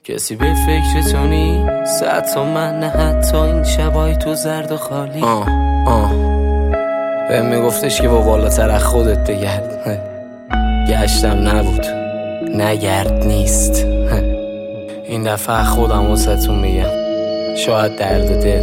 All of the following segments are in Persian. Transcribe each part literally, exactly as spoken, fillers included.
کسی به فکر تو نیست، حتی من نه، حتی این شبای تو زرد و خالی. آه آه بهم میگفتش که با بالاتر از خودت بگرد، گشتم نبود، نگرد نیست. این دفعه خودم واسهتون میگم، شاید درد دل،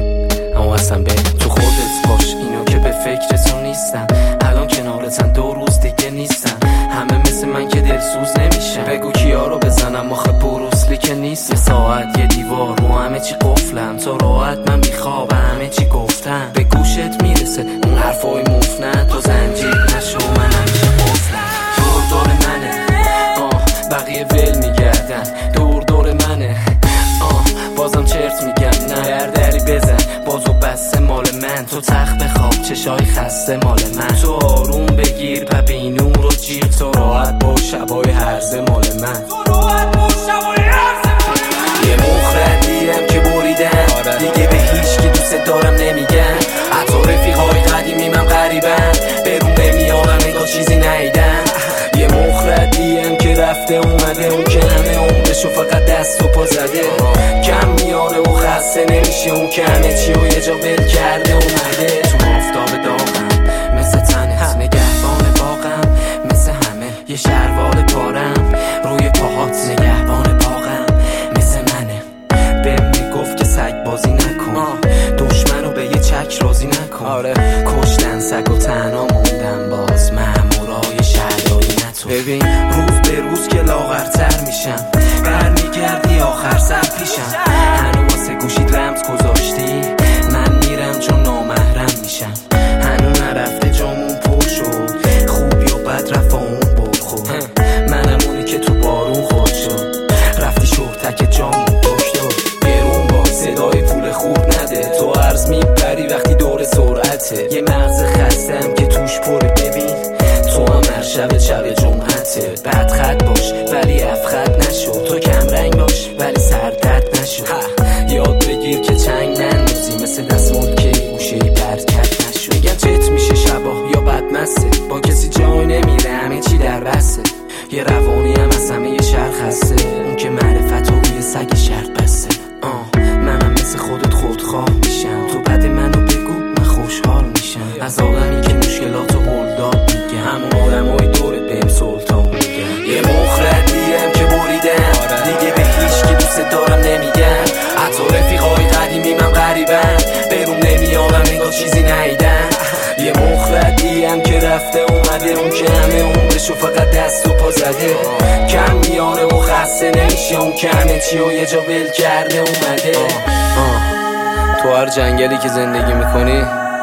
اما اصلا به تو خودت باش. اینو که به فکر تو نیستم، الان کنارتن دو روز دیگه نیستم. همه مثل من که دلسوز نمیشن، بگو کیا رو بزنم آخه بروسلی که نیست. یه ساعت یه دیوار رو همه چی قفلم، تو راحت من میخوابم همه چی گفتم. به گوشت میرسه اون حرفای مفنن، تو زنجیر نشو من همیشه قفلم. دور دور منه آه بقیه ول میگردن، دور دور منه آه بازم چرت میگم نه. در دری بزن بازو بسته مال من، تو تخت بخواب چشای خسته مال من. تو آروم بگیر ببین اون رو جیر، تو راحت با شبای هرزه مال من. تو راحت با شبای هرزه مال من. یه مخردیم که بریدن دیگه به هیچ کی دوست دارم نمیگن، حتی رفیقای قدیمی من غریبن، برون نمیارم نگاه چیزی نیدن. یه مخردیم که رفته اومده، اون که همه عمرشو فقط دست و پا زده، کم میاره و خسته نمیشه، اون که همه چی و یه جا ول کرده اومده. تو آفتاب داغم مثل تنت، نگهبان باغم مثل همه، یه شروال پارم روی پاهات، نگهبان باغم مثل منه. بهم میگفت که سگ بازی نکن، دشمنو به یه چک راضی نکن. آره کشتن سگ و تنها موندم، باز مامورای شهرداری نتون. ببین روز به روز که لاغرتر میشم، برمیگردی آخر سر پیشم. هنو واسه گوشید رمز گذاشتی، من میرم چون نامحرم میشم. هنو نرفته جامون پر شد، خوبی و بد رفت اون بر خود. منم اونی که تو بارون خود شد، رفتی شهتک جامون پشت شد. گرون با صدای پول خوب نده، تو عرض میپری وقتی دور سرعته. یه مغز خستم که توش پره، ببین تو هم هر شب شب جمعته. بد خط باش ولی افخط نشو، تو کم رنگ باش ولی سردرد نشو. یاد بگیر که چنگ نندازی، مثل دستمال که گوشه برکت نشو. میگن چت میشه شبا یا بدمسته، با کسی جای نمیره همه چی در بسته. یه روانی هم از همه یه شرخ هسته، اون که معرفت و روی سگ شرط بسته. آه منم مثل خودت خودخواه میشم، تو بد منو بگو من خوشحال میشم. از آدمی که مشکلاتو هل داد میگه، همون آدمای دورت بهم سلطان میگن. یه مخردیم که بریدن دیگه به هیچ کی دوست دارم نمیگن، حتی رفیقای قدیمی من غریبن، برون نمیارم نگاه چیزی نیدن. یه مخردیم که رفته اومده، اون که همه عمرشو فقط دست و پا زده، کم میاره و خسته نمیشه، اون که همه چی و یه جا ول کرده اومده. آه. آه. تو هر جنگلی که زندگی میکنی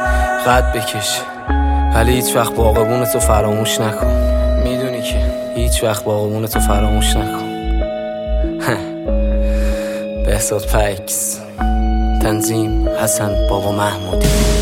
قد بکش، ولی هیچ وقت باغبونتو فراموش نکن. میدونی که هیچ وقت باغبونتو فراموش نکن. بهزاد پکس، تنظیم حسن بابا محمودی.